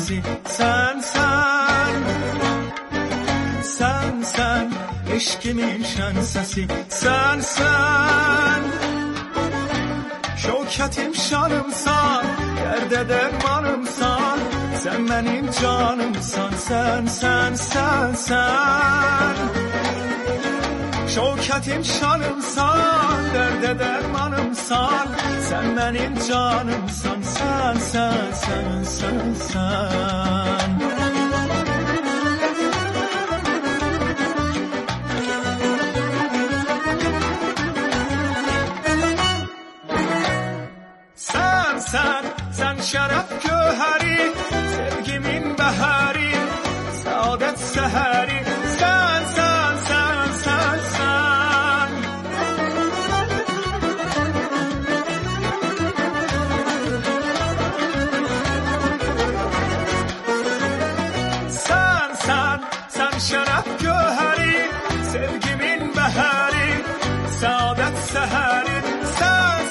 sasi sen eşkimin şen sasi sen şevketim şanımsan derde dermanımsan sen benim canımsan sen şevketim şanımsan derde dermanımsan sen benim canımsan sen sen şeref göheri sevgimin beheri saadet seheri sen şeref göheri sevgimin beheri saadet seheri sen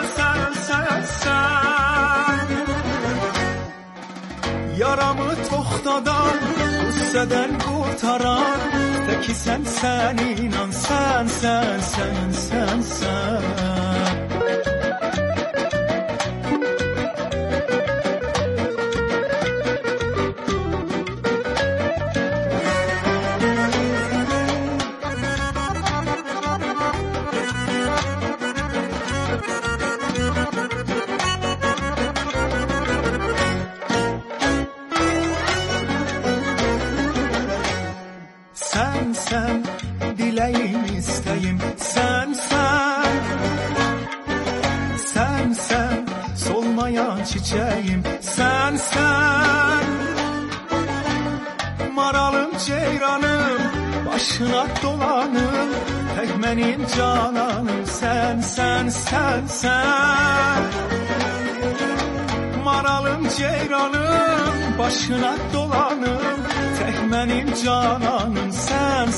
yaramı toxtadan qüssədən qurtaran teki sen inan sen sen dileyim isteyim sen solmayan çiçeğim sen maralım ceyranım başına dolanım tek benim cananım sen maralım ceyranım başına dolanım tek benim cananım sen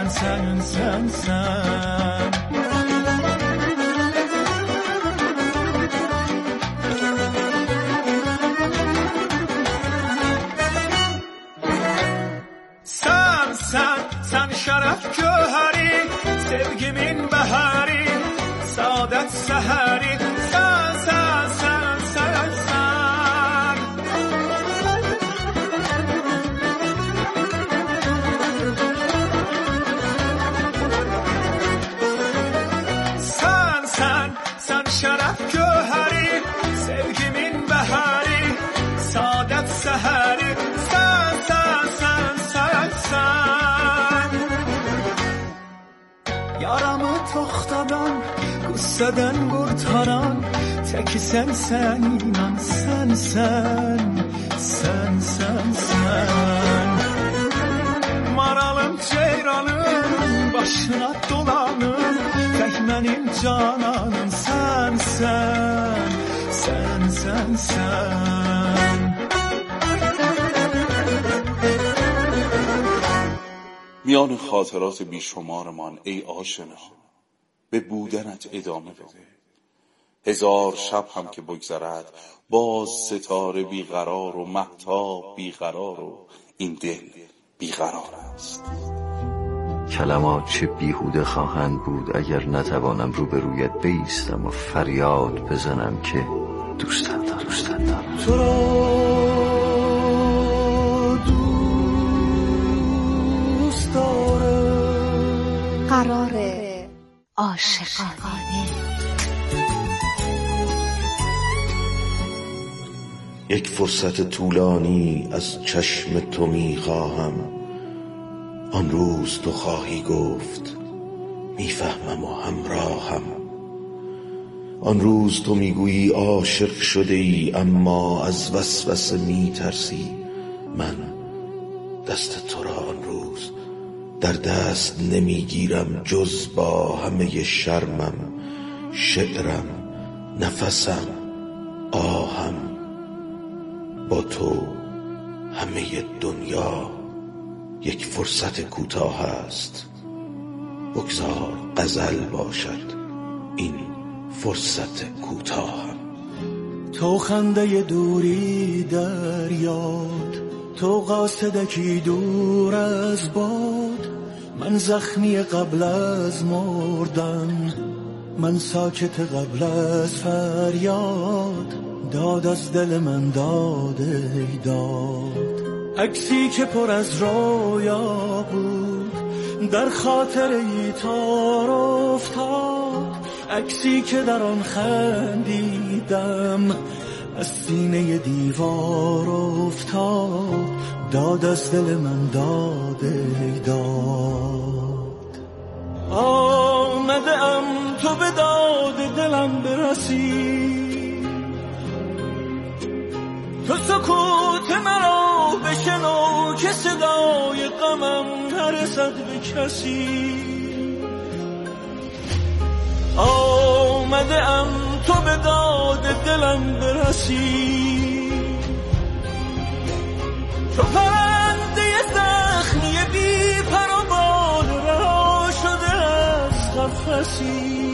sen şeref göheri sevgimin beheri saadet seheri sen şeref göheri sevgimin beheri saadet seheri sen yaramı toxtadan qüssədən qurtaran teki sen inan sen maralım ceyranım başına dolanım tek benim cananım sen میان خاطرات بیشمارمان ای آشنا به بودنت ادامه بده. هزار شب هم که بگذرد باز ستاره بیقرار و مهتاب بیقرار و این دل بیقرار است. کلمات چه بیهوده خواهند بود اگر نتوانم روبرویت بایستم و فریاد بزنم که دوستت دارم تو را دوست دارم. قرار عاشقانه. یک فرصت طولانی از چشم تو میخواهم. آن روز تو خواهی گفت میفهمم و همراهم. آن روز تو میگویی عاشق شده ای اما از وسوسه میترسی. من دست تو را آن روز در دست نمیگیرم جز با همه شرمم، شعرم، نفسم، آهم. با تو همه دنیا یک فرصت کوتاه است. بگذار غزل باشد این فرصت کوتاهم. تو خنده دوری در یاد، تو قاصدکی دور از باد. من زخمی قبل از مردن، من ساکت قبل از فریاد. داد از دل من داد ای داد. عکسی که پر از رویا بود در خاطر ای تار افتاد. عکسی که در آن خندیدم از سینه دیوار افتاد. داد از دل من داد ای داد. آمده ام تو به داد دلم برسی، تو سکوت مرا بشنو که صدای غمم نرسد به کسی. آمده ام تو به داد دلم برسی، تو پرنده زخمی بی پر و بال رها شده از قفسی.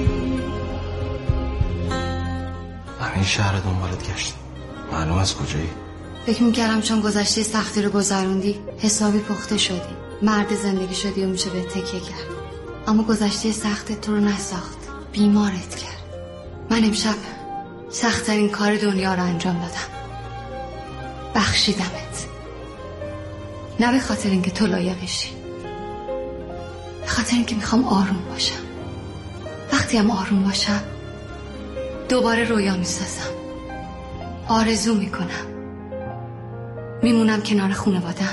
همین شهر دنبالت گشتم، معلوم از کجایی؟ فکر میکردم چون گذشته سختی رو گذروندی حسابی پخته شدی، مرد زندگی شدی و میشه به تکیه کرد. اما گذشته سخت تو رو نساخت، بیمارت کرد. من امشب سخت‌ترین کار دنیا رو انجام دادم، بخشیدمت. نه به خاطر اینکه تو لایقشی، به خاطر اینکه میخوام آروم باشم. وقتی هم آروم باشم دوباره رویا میسازم، آرزو میکنم، میمونم کنار خانواده‌ام،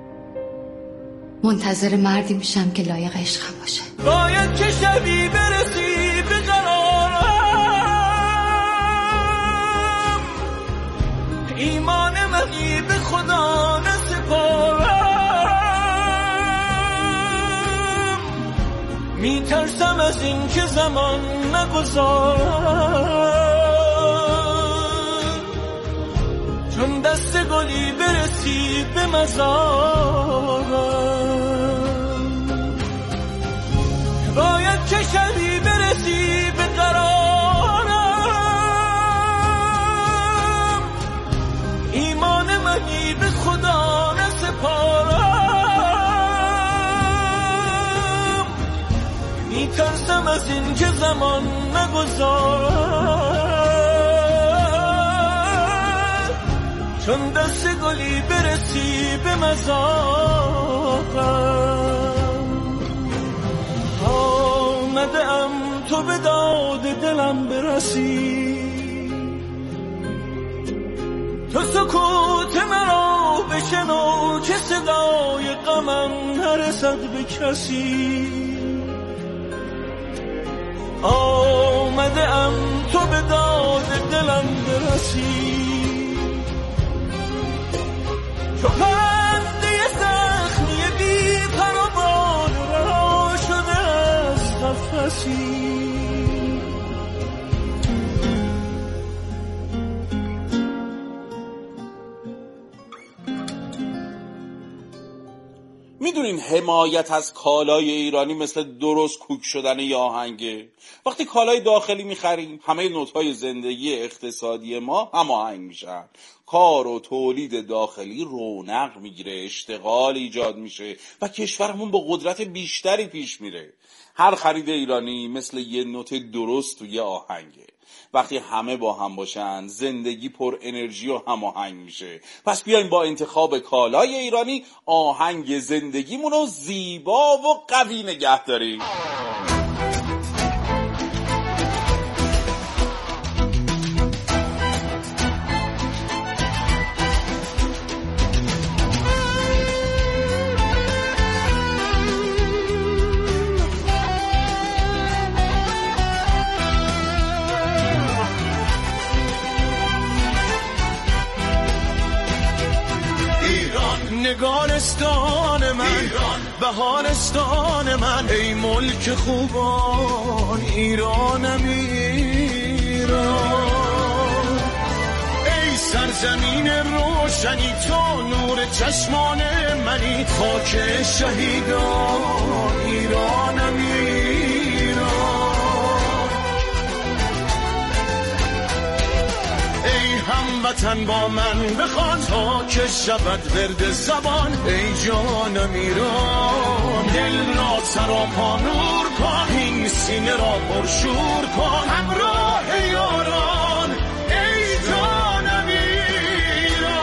منتظر مردی میشم که لایق عشقم باشه. باید که شبی برسی به قرارم، ایمان منی به خدا نسپارم. میترسم از این که زمان نگذارم، چون دست گلی برسی به مزارم. باید که شبی برسی به قرارم، ایمان منی به خدا نسپارم. میترسم از این که زمان نگذارم، چون دست گلی برسی به مزارم. آمده ام تو به داد دلم برسی، تو سکوت مرا بشنو که صدای غمم نرسد به کسی. آمده ام تو به داد دلم برسی، تو پرنده زخمی بی پر و بال رها شده از قفسی. میدونین حمایت از کالای ایرانی مثل درست کوک شدن یه آهنگه. وقتی کالای داخلی میخریم همه نوت‌های زندگی اقتصادی ما هماهنگ میشن، کار و تولید داخلی رونق میگیره، اشتغال ایجاد میشه و کشورمون با قدرت بیشتری پیش میره. هر خرید ایرانی مثل یه نوت درست و یه آهنگه. وقتی همه با هم باشن زندگی پر انرژی و هماهنگ میشه. پس بیایم با انتخاب کالای ایرانی آهنگ زندگیمون رو زیبا و قوی نگه داریم. نگارستان من، بهارستان من، ای ملک خوبان ایرانم ایران. ای سرزمین روشنی تو نور چشمان منی، خاک شهیدان ایرانم ایران. هموطن با من بخوان تا که شود ورد زبان. ای جانم ایران دل را سراپا نور کن، این سینه را پرشور کن همراه یاران. ای جانم ایران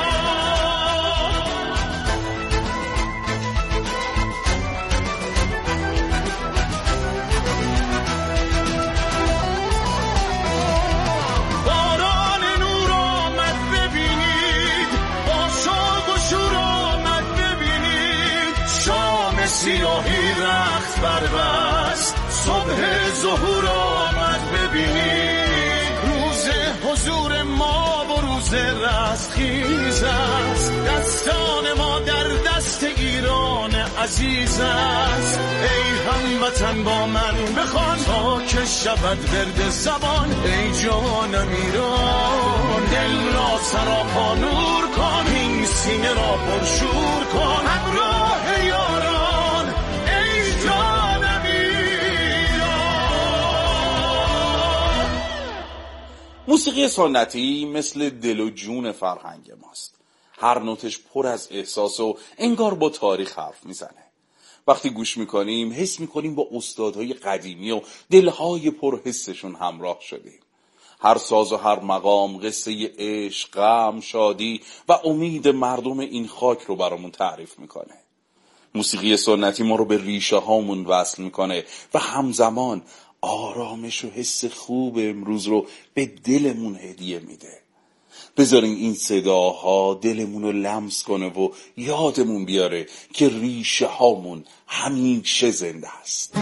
باران نور آمد ببینید، با شوق و شور آمد ببینید، شام سیاهی رخت بربست، صبح ظهور آمد ببینید. روز حضور ما و روز رستخیز است، دستان ما در دست ایران عزیز است. ای هموطن با من بخوان تا که شود ورد زبان. ای جانم ایران دل را سراپا نور کن، این سینه را پرشور کن همراه یاران. ای جانم موسیقی سنتی مثل دل و جون فرهنگ ماست. هر نوتش پر از احساس و انگار با تاریخ حرف میزنه. وقتی گوش میکنیم حس میکنیم با استادهای قدیمی و دلهای پرحسشون همراه شدیم. هر ساز و هر مقام قصه عشق، غم، شادی و امید مردم این خاک رو برامون تعریف میکنه. موسیقی سنتی ما رو به ریشه هامون وصل میکنه و همزمان آرامش و حس خوب امروز رو به دلمون هدیه میده. بذارین این صداها دلمون رو لمس کنه و یادمون بیاره که ریشه هامون همیشه زنده است.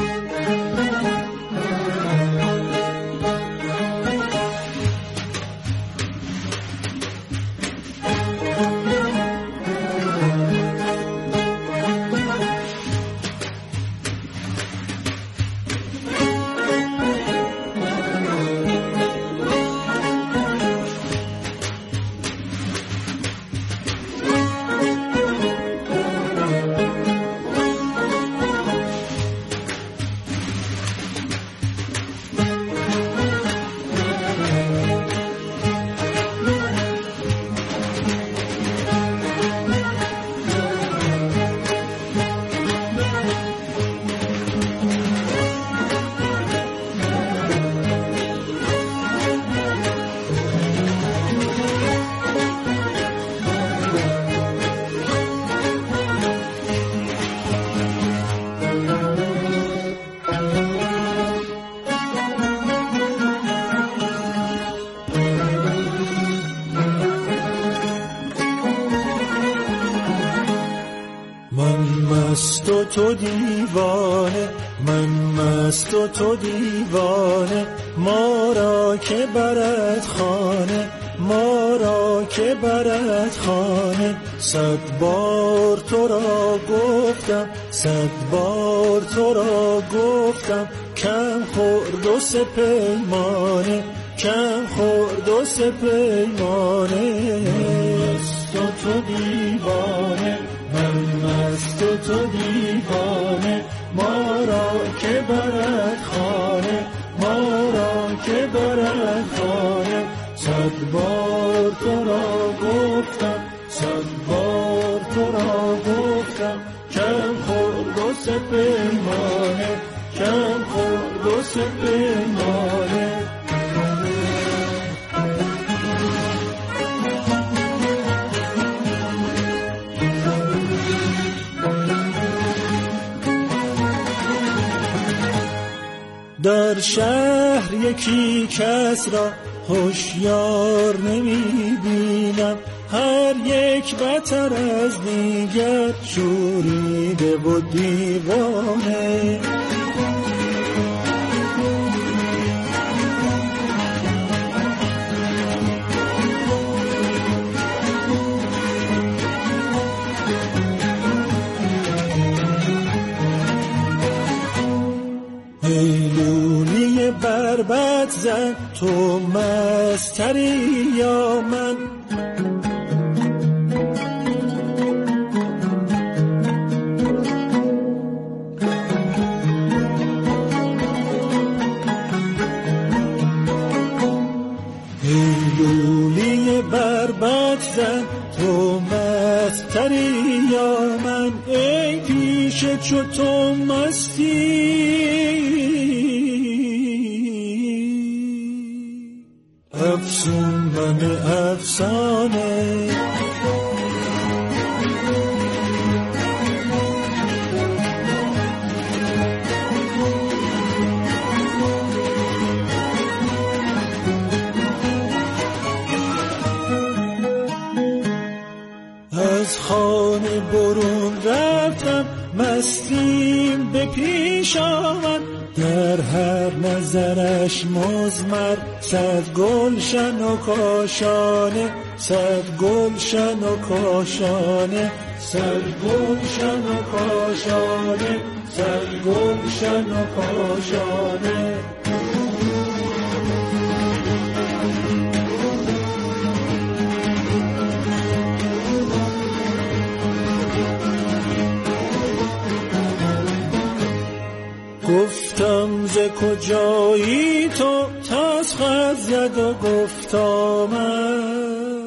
تو دیوانه، من مست و تو دیوانه، ما را که برد خانه، ما را که برد خانه. 100 بار تو را گفتم، 100 بار تو را گفتم، کم خورد و سپیمانه، کم خورد و سپیمانه. مست و تو دیوانه، من مست و تو دیوانه، ما را که برد خانه، ما را که برد خانه. 100 بار تو را گفتم، 100 بار تو را گفتم، کم خورد و سپیمانه، کم خورد و سپیمانه. در شهر یکی کس را هوشیار نمی‌بینم، هر یک بتر از دیگر شوریده و دیوانه. بربط زن تو مستری یا من، لولی بربط من ای پیش چو تو مستی، افسون من افسانه. از خانه برون رفتم مستیم به پیش آمد، در هر نظرش مزمر صد گلشن و کاشانه، صد گلشن و کاشانه، صد گلشن و کاشانه، صد گلشن و کاشانه. گفتم ز کجایی تو، تسخط زد و گفت آمد،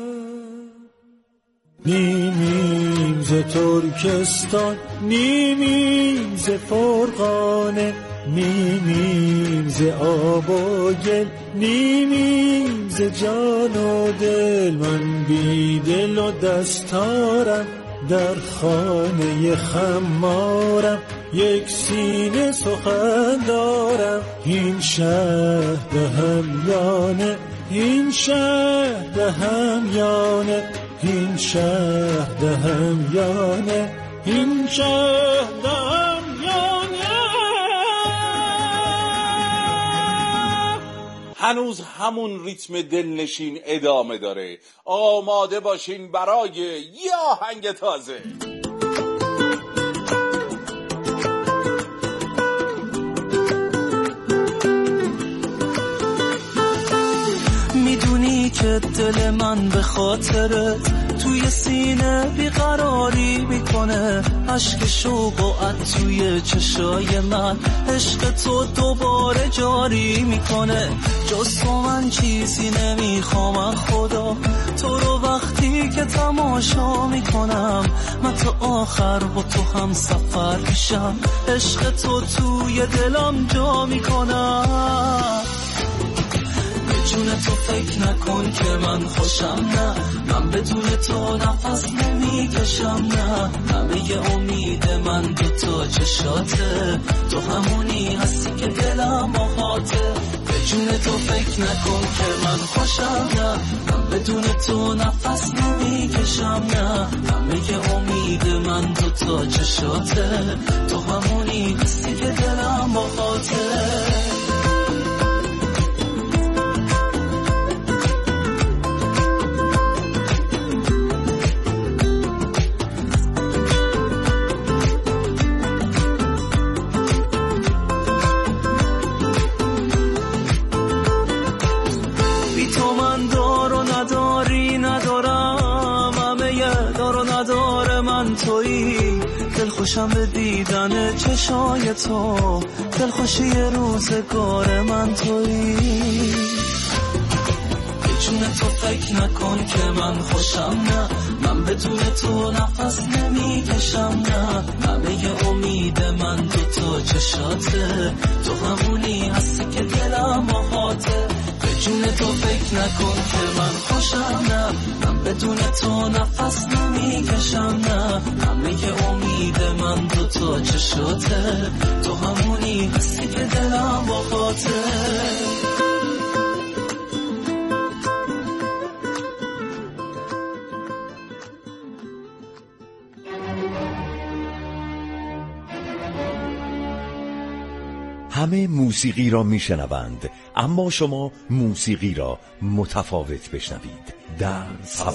نیمیم ز ترکستان، نیمیم ز فرغانه، نیمیم ز آب و گل، نیمیم ز جان و دل. من بی دل و دستارم در خانه خمارم، یک سینه سخن دارم، این شهر به همیانه، این شهر به همیانه، این شهر به همیانه، این شهر به همیانه. هنوز همون ریتم دلنشین ادامه داره. آماده باشین برای یه آهنگ تازه. میدونی که دل من به خاطره توی سینه بیقراری میکنه، عشق شوق و عطر توی چشای من عشق تو دوباره جاری میکنه. جز تو من چیزی نمیخوام خدا، تو رو وقتی که تماشا میکنم من تا آخر با تو هم سفر میشم، عشق تو توی دلم جا میکنم. بدون تو فکر نکن که من خوشم، نه من بدون تو نفس نمیکشم، نه همه امید من دوتا چشاته، تو همونی هستی که دلم آهاته. بدون تو فکر نکن که من خوشم، نه من بدون تو نفس نمیکشم، نه همه امید من دوتا چشاته، تو همونی هستی که دلم آهاته. دلخوشم به دیدن چشای تو، دلخوشی روزگار من تویی. بدون تو فکر نکن که من خوشم، نه من بدون تو نفس نمیکشم، نه همه امید من دوتا چشاته، تو همونی هستی که دلم آهاته. بدون تو فکر نکن که من خوشم، نه من بدون تو نفس نمیکشم، نه همه امید من دوتا چشاته، تو همونی هستی که دلم آهاته. همه موسیقی را میشنوند، اما شما موسیقی را متفاوت بشنوید. در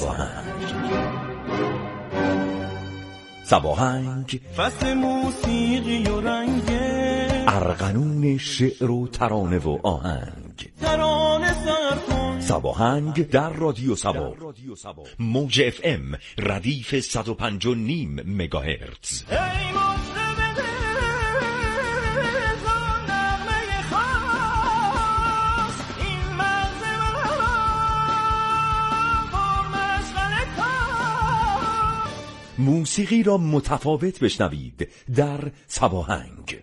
سباهنگ فصل موسیقی و رنگ، ارغنون شعر و ترانه و آهنگ. ترانه سر کن سباهنگ در رادیو سبا، موج اف ام ردیف 105.5 مگاهرتز. موسیقی را متفاوت بشنوید در سباهنگ.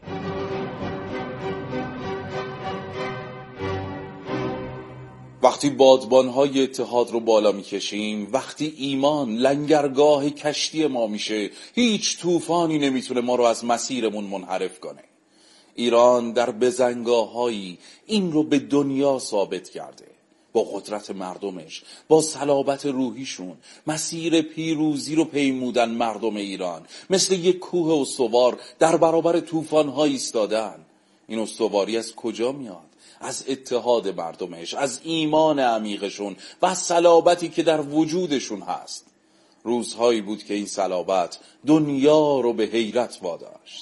وقتی بادبان‌های اتحاد رو بالا می‌کشیم، وقتی ایمان لنگرگاه کشتی ما میشه، هیچ طوفانی نمیتونه ما رو از مسیرمون منحرف کنه. ایران در بزنگاه‌هایی این رو به دنیا ثابت کرده. با قدرت مردمش، با صلابت روحیشون مسیر پیروزی رو پیمودن. مردم ایران مثل یک کوه استوار در برابر طوفان‌ها ایستادن. این استواری از کجا میاد؟ از اتحاد مردمش، از ایمان عمیقشون و از صلابتی که در وجودشون هست. روزهایی بود که این صلابت دنیا رو به حیرت واداشت.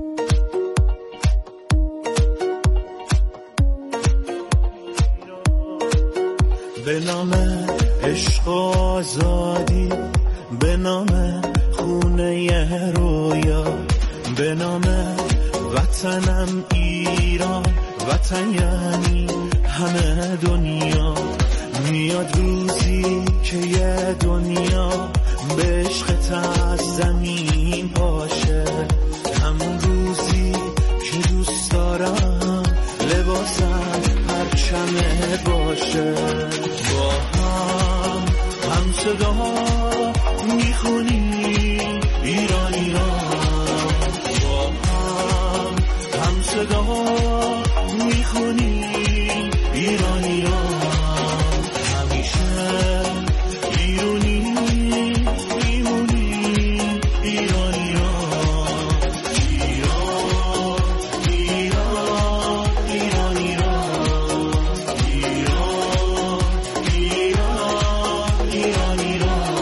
به نام عشق و آزادی، به نام خونه رویا، به نام وطنم ایران، وطن یعنی همه دنیا. میاد روزی که یه دنیا به عشقت از زمین باشه، همون روزی که دوست دارم لباسم پرچمت باشه. با هم صدا میخونیم ایران ایران، با هم صدا میخونیم ایران ایران، همیشه ایرانی میمونیم ایران ایران، ایران ایران ایران ایران ایران ایران.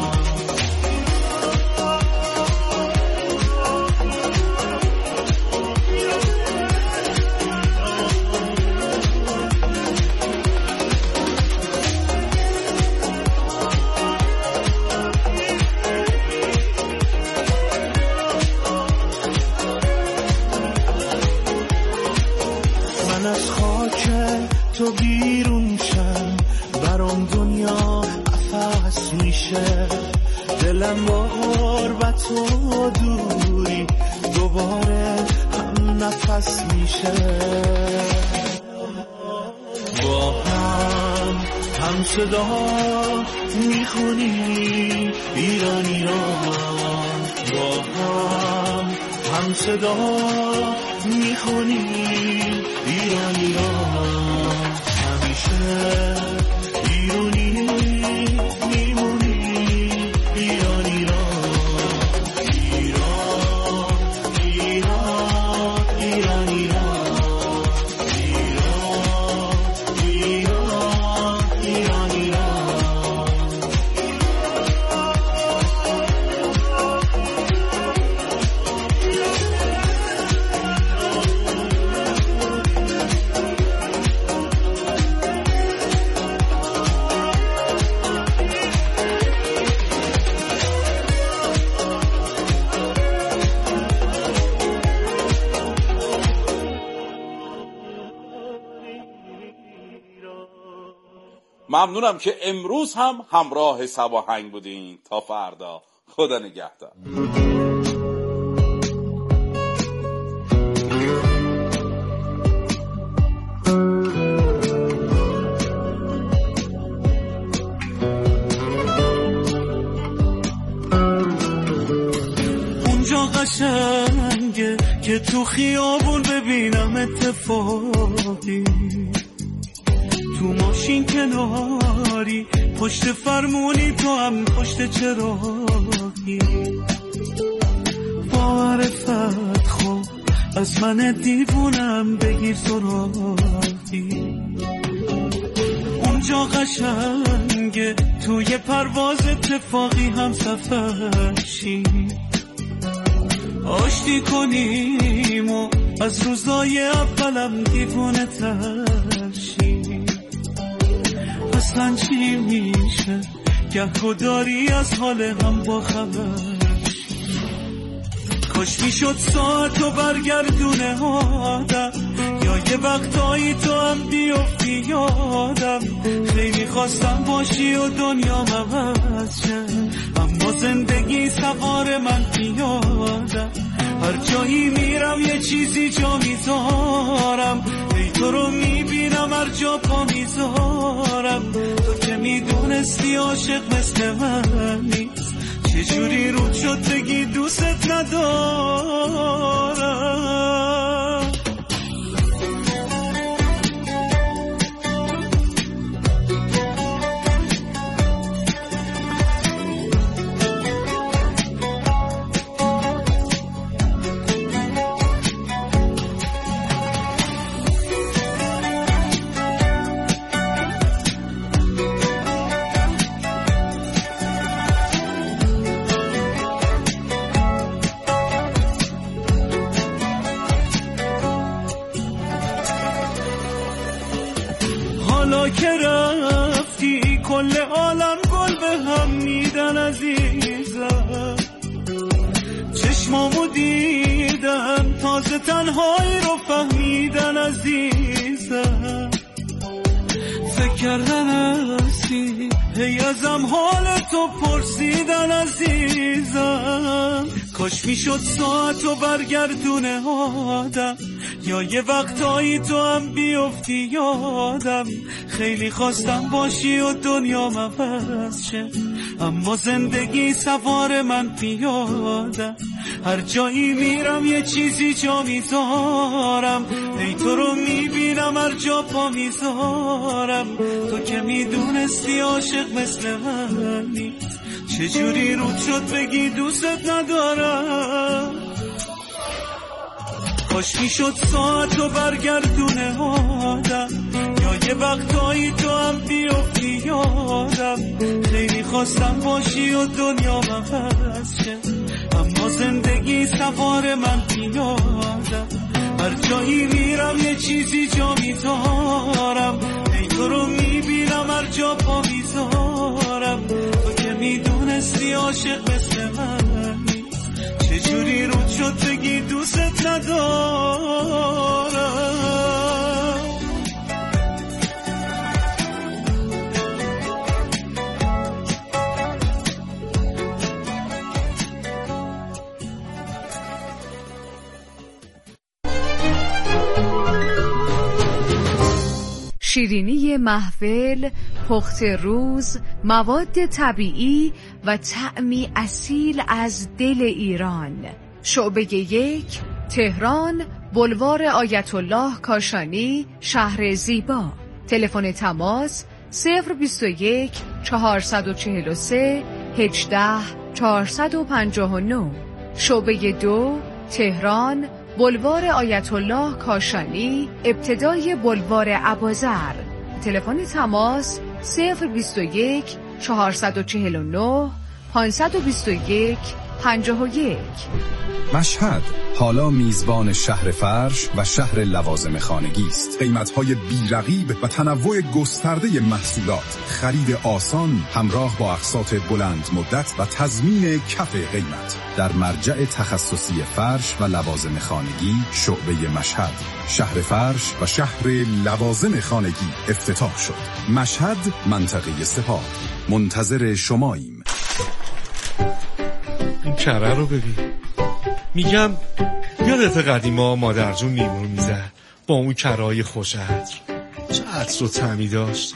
من از خاک تو بیرون شم، برام دنیا قفس میشه، دلم با غربت و دوری دوباره هم نفس میشه. با هم صدا میخونیم ایران ایران، با هم صدا میخونیم ایران ایران، همیشه ایرانی میمونیم ایران ایران، ایران ایران ایران ایران، ایران ایران ایران ایران. ممنونم که امروز هم همراه سباهنگ بودین. تا فردا، خدا نگهدار. اونجا قشنگه که تو خیابون ببینم اتفاقی، تو ماشین کناری، پشت فرمونی، تو هم پشت چراغی. با معرفت خوب از من دیوونم بگیر سراغی. اونجا قشنگه توی پرواز اتفاقی هم سفر شی، آشتی کنیم و از روزای اولم دیوونه تر شی. اصلا چی میشه گه داری از حال هم با خبر، کاش میشد ساعتو برگردونه آدم، یا یه وقتایی تو هم بیفتی یادم. خیلی خواستم باشی و دنیا عوض شه، اما اما زندگی سوار من پیاده. هر جایی میرم یه چیزی جا میذارم، ای تو رو میبینم هر جا پا میذارم. تو که میدونستی عاشق مثل من نیست، چجوری رود شد بگی دوست ندارم. حالا که رفتی کل عالم گل به هم میدن عزیزم، چشمامو دیدن تازه تنهایی رو فهمیدن عزیزم. فکر کردن هستی هی ازم حال تو پرسیدن عزیزم. کاش میشد ساعتو برگردونه آدم، یا یه وقتایی تو هم بیفتی یادم. خیلی خواستم باشی و دنیا عوض شه، اما زندگی سوار من پیاده. هر جایی میرم یه چیزی جا میذارم، ای تو رو میبینم هر جا پا میذارم. تو که میدونستی عاشق مثل من نیست، چجوری رود شد بگی دوست ندارم. کاش میشد ساعتو برگردونه آدم، یا یه وقتایی تو هم بیفتی یادم. خیلی خواستم باشی و دنیا عوض شه، اما زندگی سوار من پیاده. هر جایی میرم یه چیزی جا میذارم، ای تو رو میبینم هر جا پا میذارم. تو که میدونستی عاشق مثل من نیست، چجوری رود شد بگی دوست ندارم. شیرینی محفل، پخت روز، مواد طبیعی و طعمی اصیل از دل ایران. شعبه 1 تهران، بولوار آیت الله کاشانی، شهر زیبا. تلفن تماس 021 443 18 459. شعبه 2 تهران، بولوار آیت الله کاشانی، ابتدای بولوار ابوذر. تلفن تماس 021 449 521 51. مشهد حالا میزبان شهر فرش و شهر لوازم خانگی است. قیمت‌های بی‌رقیب و تنوع گسترده محصولات، خرید آسان همراه با اقساط بلند مدت و تضمین کف قیمت در مرجع تخصصی فرش و لوازم خانگی شعبه مشهد. شهر فرش و شهر لوازم خانگی افتتاح شد. مشهد، منطقه سپاه. منتظر شماییم. این کره رو ببین. میگم یادت قدیما مادر جون لیمو میزد با اون کرای خوش عطر، چه عطر و طعمی داشت.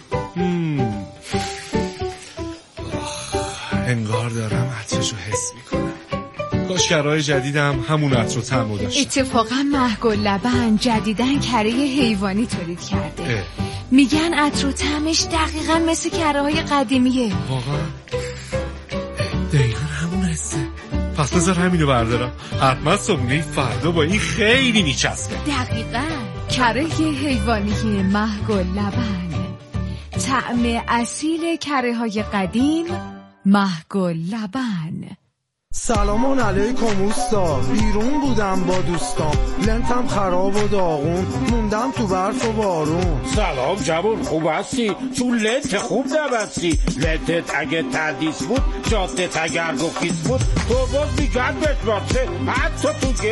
انگار دارم عطرشو حس میکنم. کاش کرای جدیدم همون عطر و طعمو داشت. اتفاقا مهگل لبن جدیدن کره حیوانی تولید کرده. میگن عطر و طعمش دقیقا مثل کره های قدیمیه. واقعا دقیقا همون حسه. پس بذار همینو بردارم، حتما صبحونه فردا با این خیلی میچسبه. دقیقاً کره حیوانی مهگل لبن، طعم اصیل کره های قدیم مهگل لبن. سلام علیکم اوستا، بیرون بودم با دوستام، لنتم خراب و داغون، موندم تو برف و بارون. سلام جوون، خوب هستی؟ چون لنت خوب نبستی. لنتت اگه تردیس بود، جادت اگر گفیز بود، تو باز میگن بهت باشه، حتی تو